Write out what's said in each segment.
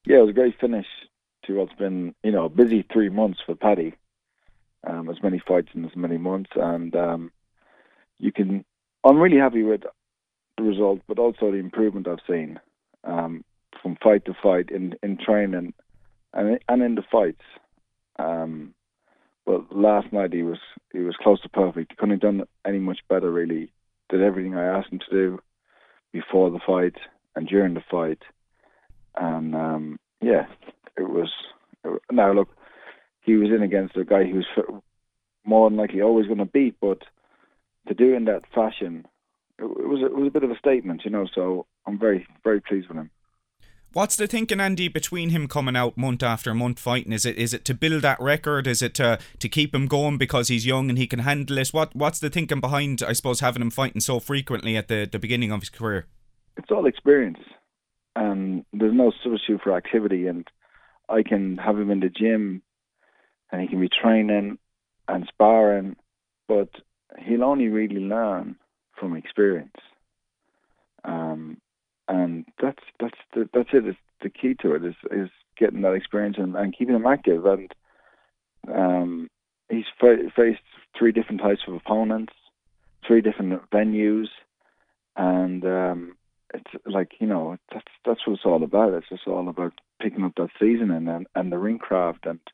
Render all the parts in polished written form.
Yeah, it was a great finish to what's been, a busy 3 months for Paddy. As many fights in as many months, and you can. I'm really happy with the result, but also the improvement I've seen um, from fight to fight in training and in the fights. Um, but last night he was close to perfect. He couldn't have done any much better. Really, did everything I asked him to do before the fight and during the fight, and yeah, it was. Now look, he was in against a guy who's more than likely always going to beat, but to do it in that fashion, it was a bit of a statement, So I'm very very pleased with him. What's the thinking, Andy, between him coming out month after month fighting? Is it to build that record? Is it to keep him going because he's young and he can handle it? What's the thinking behind, I suppose, having him fighting so frequently at the beginning of his career? It's all experience, and there's no substitute for activity. And I can have him in the gym, and he can be training and sparring, but he'll only really learn from experience. Um, and that's it. It's the key to it is getting that experience and keeping him active. And he's faced three different types of opponents, three different venues, and it's like that's what it's all about. It's just all about picking up that seasoning and the ring craft and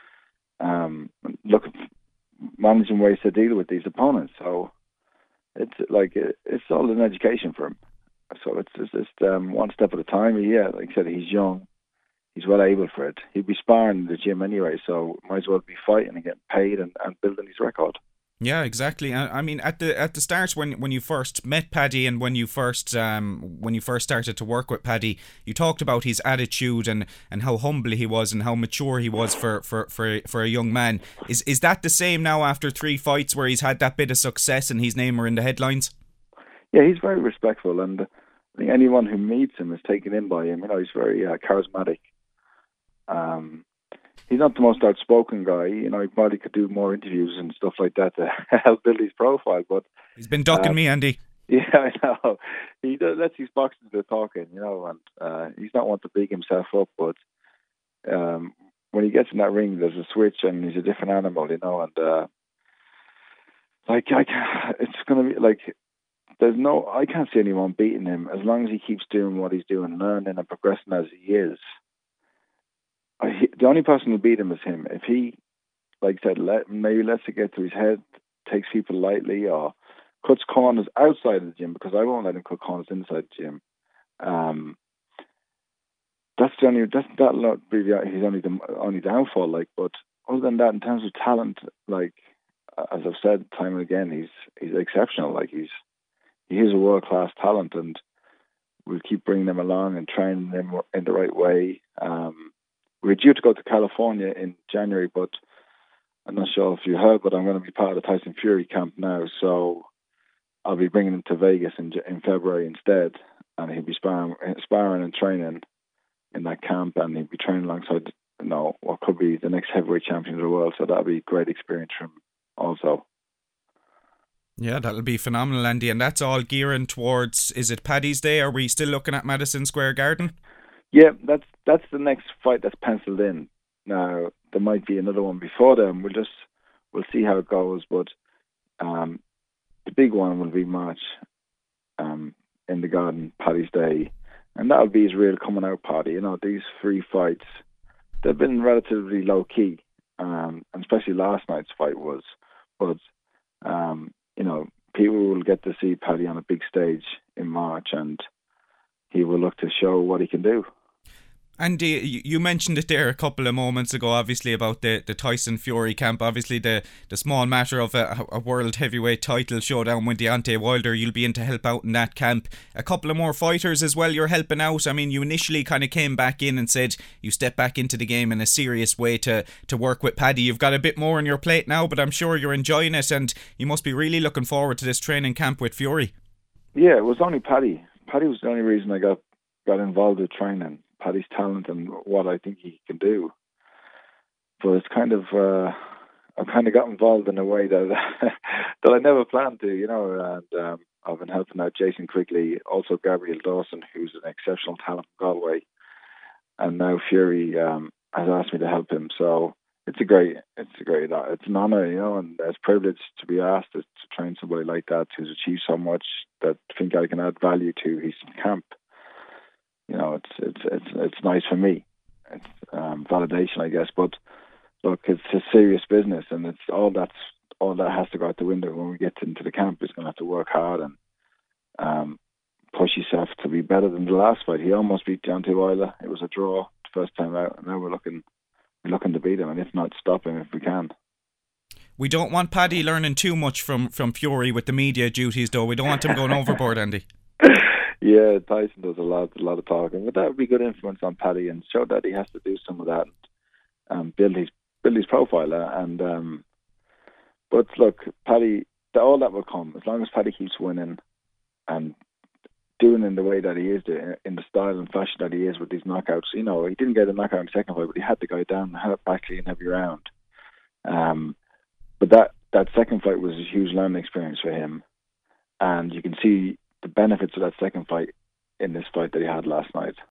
look managing ways to deal with these opponents. So it's all an education for him. So it's just one step at a time. Yeah, like I said, he's young. He's well able for it. He'd be sparring in the gym anyway, so might as well be fighting and getting paid and building his record. Yeah, exactly. I mean, at the start when you first met Paddy and when you first started to work with Paddy, you talked about his attitude and how humble he was and how mature he was for a young man. Is that the same now after three fights where he's had that bit of success and his name are in the headlines? Yeah, he's very respectful, and I think anyone who meets him is taken in by him. He's very charismatic. Um, he's not the most outspoken guy. He probably could do more interviews and stuff like that to help build his profile. But He's been ducking um, me, Andy. yeah, I know he lets his boxers do talking. And he's not one to big himself up. But when he gets in that ring, there's a switch, and he's a different animal. And it's gonna be like I can't see anyone beating him as long as he keeps doing what he's doing, learning and progressing as he is. The only person who beat him is him. If he, like I said, maybe lets it get to his head, takes people lightly, or cuts corners outside of the gym, because I won't let him cut corners inside the gym. Um, that'll be his only downfall. But other than that, in terms of talent, as I've said time and again, he's exceptional. He is a world class talent, and we'll keep bringing them along and training them in the right way. We're due to go to California in January, but I'm not sure if you heard, but I'm going to be part of the Tyson Fury camp now, so I'll be bringing him to Vegas in February instead, and he'll be sparring and training in that camp, and he'll be training alongside what could be the next heavyweight champion of the world. So that'll be a great experience for him also. Yeah, that'll be phenomenal, Andy. And that's all gearing towards, is it Paddy's Day? Are we still looking at Madison Square Garden? Yeah, that's the next fight that's penciled in. Now there might be another one before then. We'll see how it goes, but um, the big one will be March in the Garden, Paddy's Day, and that'll be his real coming out party. These three fights, they've been relatively low key, and especially last night's fight was. But people will get to see Paddy on a big stage in March, and he will look to show what he can do. Andy, you mentioned it there a couple of moments ago, obviously, about the Tyson Fury camp. Obviously, the small matter of a world heavyweight title showdown with Deontay Wilder. You'll be in to help out in that camp. A couple of more fighters as well you're helping out. I mean, you initially kind of came back in and said you stepped back into the game in a serious way to work with Paddy. You've got a bit more on your plate now, but I'm sure you're enjoying it, and you must be really looking forward to this training camp with Fury. Yeah, it was only Paddy. Paddy was the only reason I got involved with training. Paddy's talent and what I think he can do. But it's kind of I've kind of got involved in a way that that I never planned to, And I've been helping out Jason Quigley, also Gabriel Dawson, who's an exceptional talent from Galway, and now Fury has asked me to help him. So it's an honour, and it's a privilege to be asked to train somebody like that who's achieved so much, that I think I can add value to his camp. It's nice for me. It's validation, I guess. But look, it's a serious business, and it's all that has to go out the window when we get into the camp. He's going to have to work hard and push himself to be better than the last fight. He almost beat Deontay Wilder. It was a draw the first time out, and now we're looking to beat him, and if not, stop him if we can. We don't want Paddy learning too much from Fury with the media duties, though. We don't want him going overboard, Andy. Yeah, Tyson does a lot of talking, but that would be good influence on Paddy and show that he has to do some of that and build his profile. But look, Paddy, all that will come as long as Paddy keeps winning and doing in the way that he is, in the style and fashion that he is with these knockouts. He didn't get a knockout in the second fight, but he had the guy down and had it back in every round. But that second fight was a huge learning experience for him, and you can see the benefits of that second fight in this fight that he had last night.